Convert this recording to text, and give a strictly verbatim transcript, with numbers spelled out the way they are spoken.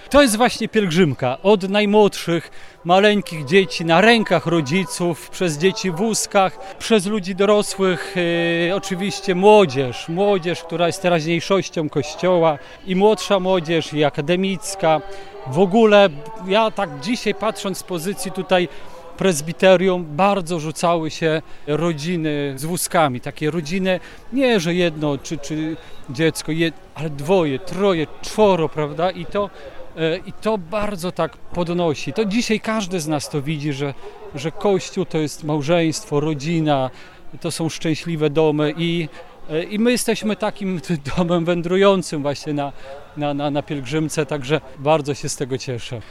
To jest właśnie pielgrzymka. Od najmłodszych, maleńkich dzieci na rękach rodziców, przez dzieci w wózkach, przez ludzi dorosłych, yy, oczywiście młodzież, młodzież, która jest teraźniejszością Kościoła i młodsza młodzież, i akademicka. W ogóle ja tak dzisiaj patrząc z pozycji tutaj prezbiterium, bardzo rzucały się rodziny z wózkami. Takie rodziny, nie że jedno czy, czy dziecko, jed, ale dwoje, troje, czworo, prawda? I to, I to bardzo tak podnosi. To dzisiaj każdy z nas to widzi, że, że Kościół to jest małżeństwo, rodzina, to są szczęśliwe domy i, i my jesteśmy takim domem wędrującym właśnie na, na, na, na pielgrzymce, także bardzo się z tego cieszę.